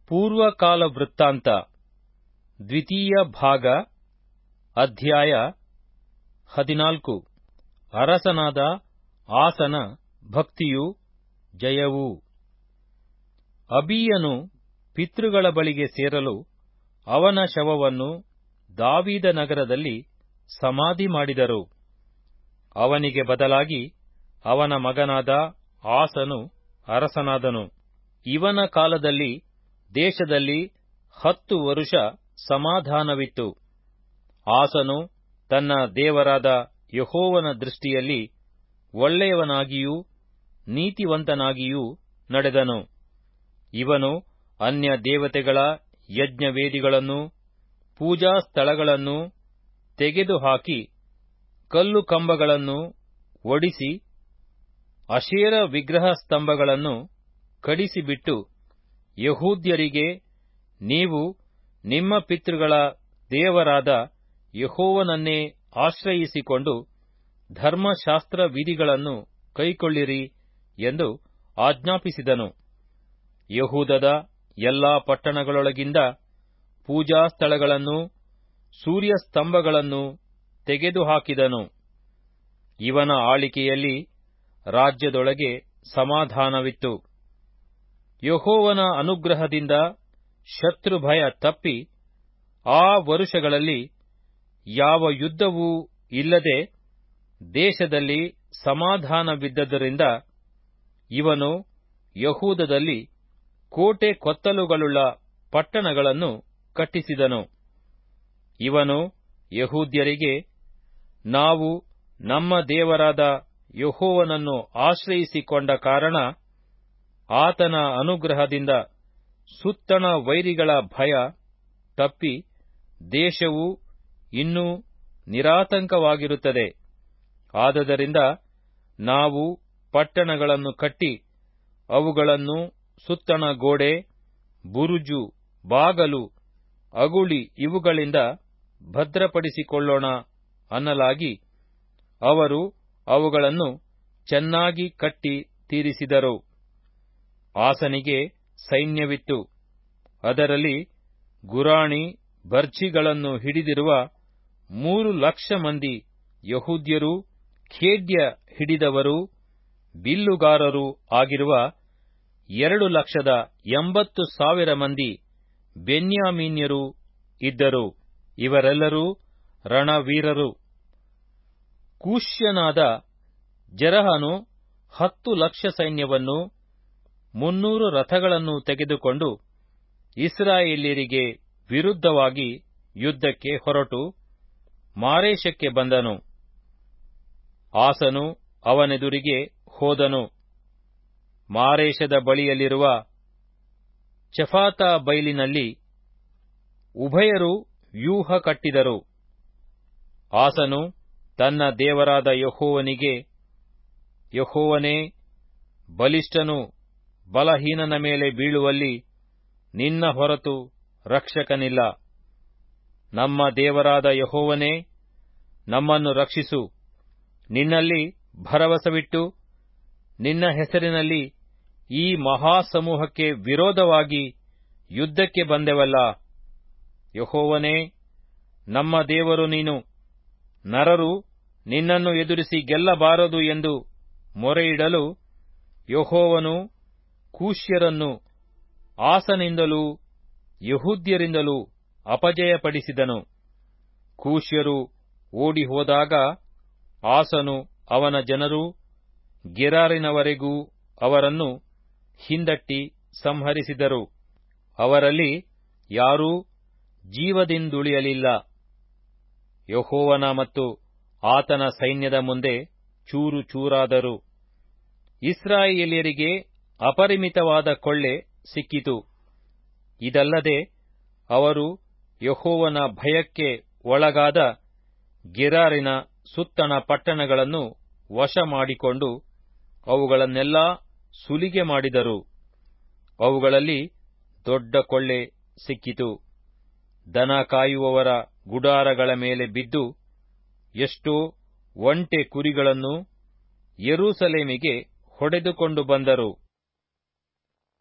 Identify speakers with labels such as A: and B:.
A: ಪೂರ್ವಕಾಲ ವೃತ್ತಾಂತ ದ್ವಿತೀಯ ಭಾಗ ಅಧ್ಯಾಯ 14. ಅರಸನಾದ ಆಸನ ಭಕ್ತಿಯೂ ಜಯವೂ. ಅಬೀಯನು ಪಿತೃಗಳ ಬಳಿಗೆ ಸೇರಲು ಅವನ ಶವವನ್ನು ದಾವೀದ ನಗರದಲ್ಲಿ ಸಮಾಧಿ ಮಾಡಿದರು. ಅವನಿಗೆ ಬದಲಾಗಿ ಅವನ ಮಗನಾದ ಆಸನು ಅರಸನಾದನು. ಇವನ ಕಾಲದಲ್ಲಿ ದೇಶದಲ್ಲಿ 10 ವರುಷ ಸಮಾಧಾನವಿತ್ತು. ಆಸನು ತನ್ನ ದೇವರಾದ ಯೆಹೋವನ ದೃಷ್ಟಿಯಲ್ಲಿ ಒಳ್ಳೆಯವನಾಗಿಯೂ ನೀತಿವಂತನಾಗಿಯೂ ನಡೆದನು. ಇವನು ಅನ್ಯ ದೇವತೆಗಳ ಯಜ್ಞವೇದಿಗಳನ್ನೂ ಪೂಜಾ ಸ್ಥಳಗಳನ್ನೂ ತೆಗೆದುಹಾಕಿ ಕಲ್ಲು ಕಂಬಗಳನ್ನು ಒಡಿಸಿ ಅಶೇರ ವಿಗ್ರಹ ಸ್ತಂಭಗಳನ್ನು ಕಡಿಸಿಬಿಟ್ಟು ಯೆಹೂದ್ಯರಿಗೆ, ನೀವು ನಿಮ್ಮ ಪಿತೃಗಳ ದೇವರಾದ ಯೆಹೋವನನ್ನೇ ಆಶ್ರಯಿಸಿಕೊಂಡು ಧರ್ಮಶಾಸ್ತ್ರ ವಿಧಿಗಳನ್ನು ಕೈಕೊಳ್ಳಿರಿ ಎಂದು ಆಜ್ಞಾಪಿಸಿದನು. ಯೆಹೂದದ ಎಲ್ಲಾ ಪಟ್ಟಣಗಳೊಳಗಿಂದ ಪೂಜಾ ಸ್ಥಳಗಳನ್ನೂ ಸೂರ್ಯಸ್ತಂಭಗಳನ್ನೂ ತೆಗೆದುಹಾಕಿದನು. ಇವನ ಆಳಿಕೆಯಲ್ಲಿ ರಾಜ್ಯದೊಳಗೆ ಸಮಾಧಾನವಿತ್ತು. ಯೆಹೋವನ ಅನುಗ್ರಹದಿಂದ ಶತ್ರುಭಯ ತಪ್ಪಿ ಆ ವರುಷಗಳಲ್ಲಿ ಯಾವ ಯುದ್ಧವೂ ಇಲ್ಲದೆ ದೇಶದಲ್ಲಿ ಸಮಾಧಾನವಿದ್ದದರಿಂದ ಇವನು ಯೆಹೂದದಲ್ಲಿ ಕೋಟೆ ಕೊತ್ತಲುಗಳುಳ್ಳ ಪಟ್ಟಣಗಳನ್ನು ಕಟ್ಟಿಸಿದನು. ಇವನು ಯೆಹೂದ್ಯರಿಗೆ, ನಾವು ನಮ್ಮ ದೇವರಾದ ಯೆಹೋವನನ್ನು ಆಶ್ರಯಿಸಿಕೊಂಡ ಕಾರಣ ಆತನ ಅನುಗ್ರಹದಿಂದ ಸುತ್ತಣ ವೈರಿಗಳ ಭಯ ತಪ್ಪಿ ದೇಶವು ಇನ್ನೂ ನಿರಾತಂಕವಾಗಿರುತ್ತದೆ. ಆದದರಿಂದ ನಾವು ಪಟ್ಟಣಗಳನ್ನು ಕಟ್ಟಿ ಅವುಗಳನ್ನು ಸುತ್ತಣ ಗೋಡೆ, ಬುರುಜು, ಬಾಗಲು, ಅಗುಳಿ ಇವುಗಳಿಂದ ಭದ್ರಪಡಿಸಿಕೊಳ್ಳೋಣ ಅನ್ನಲಾಗಿ ಅವರು ಅವುಗಳನ್ನು ಚೆನ್ನಾಗಿ ಕಟ್ಟಿ ತೀರಿಸಿದರು. ಆಸನಿಗೆ ಸೈನ್ಯವಿತ್ತು. ಅದರಲ್ಲಿ ಗುರಾಣಿ ಭರ್ಜಿಗಳನ್ನು ಹಿಡಿದಿರುವ 3,00,000 ಮಂದಿ ಯೆಹೂದ್ಯರೂ ಖೇಡ್ಯ ಹಿಡಿದವರೂ ಬಿಲ್ಲುಗಾರರೂ ಆಗಿರುವ 2,80,000 ಮಂದಿ ಬೆನ್ಯಾಮೀನ್ಯರೂ ಇದ್ದರು. ಇವರೆಲ್ಲರೂ ರಣವೀರರು. ಕೂಷ್ಯನಾದ ಜೆರಹನು 10,00,000 ಸೈನ್ಯವನ್ನೂ 300 ರಥಗಳನ್ನೂ ತೆಗೆದುಕೊಂಡು ಇಸ್ರಾಯೇಲ್ಯರಿಗೆ ವಿರುದ್ಧವಾಗಿ ಯುದ್ಧಕ್ಕೆ ಹೊರಟು ಮಾರೇಷಕ್ಕೆ ಬಂದನು. ಆಸನು ಅವನೆದುರಿಗೆ ಹೋದನು. ಮಾರೇಷದ ಬಳಿಯಲ್ಲಿರುವ ಚೆಫಾತ ಬೈಲಿನಲ್ಲಿ ಉಭಯರು ವ್ಯೂಹ ಕಟ್ಟಿದರು. ಆಸನು ತನ್ನ ದೇವರಾದ ಯೆಹೋವನಿಗೆ, ಯೆಹೋವನೇ, ಬಲಿಷ್ಠನು ಬಲಹೀನನ ಮೇಲೆ ಬೀಳುವಲ್ಲಿ ನಿನ್ನ ಹೊರತು ರಕ್ಷಕನಿಲ್ಲ. ನಮ್ಮ ದೇವರಾದ ಯೆಹೋವನೇ, ನಮ್ಮನ್ನು ರಕ್ಷಿಸು. ನಿನ್ನಲ್ಲಿ ಭರವಸವಿಟ್ಟು ನಿನ್ನ ಹೆಸರಿನಲ್ಲಿ ಈ ಮಹಾಸಮೂಹಕ್ಕೆ ವಿರೋಧವಾಗಿ ಯುದ್ಧಕ್ಕೆ ಬಂದೆವಲ್ಲ. ಯೆಹೋವನೇ, ನಮ್ಮ ದೇವರು ನೀನು. ನರರು ನಿನ್ನನ್ನು ಎದುರಿಸಿ ಗೆಲ್ಲಬಾರದು ಎಂದು ಮೊರೆಯಿಡಲು ಯೆಹೋವನು ಕೂಷ್ಯರನ್ನು ಆಸನಿಂದಲೂ ಯೆಹೂದ್ಯರಿಂದಲೂ ಅಪಜಯಪಡಿಸಿದನು. ಕೂಷ್ಯರು ಓಡಿಹೋದಾಗ ಆಸನು ಅವನ ಜನರೂ ಗೆರಾರಿನವರೆಗೂ ಅವರನ್ನು ಹಿಂದಟ್ಟಿ ಸಂಹರಿಸಿದರು. ಅವರಲ್ಲಿ ಯಾರೂ ಜೀವದಿಂದುಳಿಯಲಿಲ್ಲ. ಯೆಹೋವನ ಮತ್ತು ಆತನ ಸೈನ್ಯದ ಮುಂದೆ ಚೂರು ಚೂರಾದರು. ಇಸ್ರಾಯೇಲ್ಯರಿಗೆ ಅಪರಿಮಿತವಾದ ಕೊಳ್ಳೆ ಸಿಕ್ಕಿತು. ಇದಲ್ಲದೆ ಅವರು ಯೆಹೋವನ ಭಯಕ್ಕೆ ಒಳಗಾದ ಗೆರಾರಿನ ಸುತ್ತಣ ಪಟ್ಟಣಗಳನ್ನು ವಶ ಮಾಡಿಕೊಂಡು ಅವುಗಳನ್ನೆಲ್ಲಾ ಸುಲಿಗೆ ಮಾಡಿದರು. ಅವುಗಳಲ್ಲಿ ದೊಡ್ಡ ಕೊಳ್ಳೆ ಸಿಕ್ಕಿತು. ದನ ಕಾಯುವವರ ಗುಡಾರಗಳ ಮೇಲೆ ಬಿದ್ದು ಎಷ್ಟೋ ಒಂಟೆ ಕುರಿಗಳನ್ನು ಯೆರೂಸಲೇಮಿಗೆ ಹೊಡೆದುಕೊಂಡು ಬಂದರು.